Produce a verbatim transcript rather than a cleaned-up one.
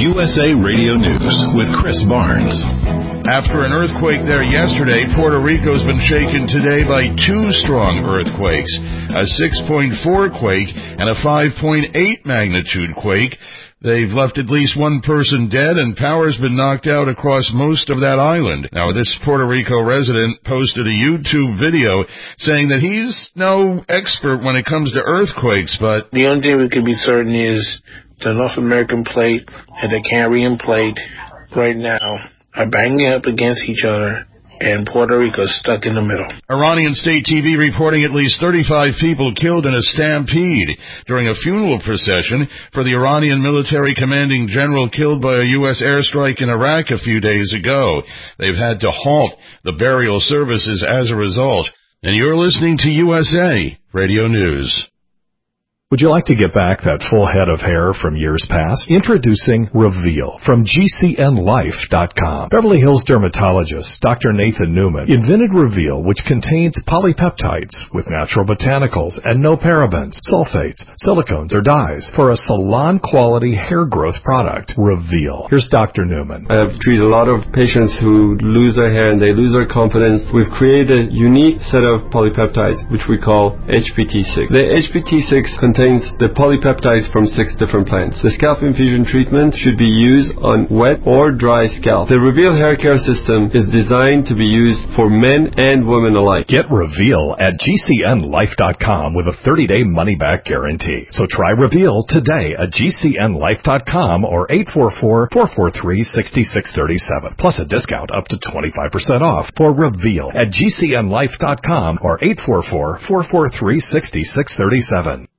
U S A Radio News with Chris Barnes. After an earthquake there yesterday, Puerto Rico's been shaken today by two strong earthquakes, a six point four quake and a five point eight magnitude quake. They've left at least one person dead, and power's been knocked out across most of that island. Now, this Puerto Rico resident posted a YouTube video saying that he's no expert when it comes to earthquakes, but the only thing we can be certain is the North American plate and the Caribbean plate right now are banging up against each other, and Puerto Rico is stuck in the middle. Iranian state T V reporting at least thirty-five people killed in a stampede during a funeral procession for the Iranian military commanding general killed by a U S airstrike in Iraq a few days ago. They've had to halt the burial services as a result. And you're listening to U S A Radio News. Would you like to get back that full head of hair from years past? Introducing Reveal from G C N Life dot com. Beverly Hills dermatologist Doctor Nathan Newman invented Reveal, which contains polypeptides with natural botanicals and no parabens, sulfates, silicones, or dyes for a salon-quality hair growth product. Reveal. Here's Doctor Newman. I have treated a lot of patients who lose their hair and they lose their confidence. We've created a unique set of polypeptides, which we call H P T six. The H P T six contains the polypeptides from six different plants. The scalp infusion treatment should be used on wet or dry scalp. The Reveal hair care system is designed to be used for men and women alike. Get Reveal at G C N Life dot com with a thirty-day money-back guarantee. So try Reveal today at G C N Life dot com or eight four four, four four three, six six three seven. Plus a discount up to twenty-five percent off for Reveal at G C N Life dot com or eight four four, four four three, six six three seven.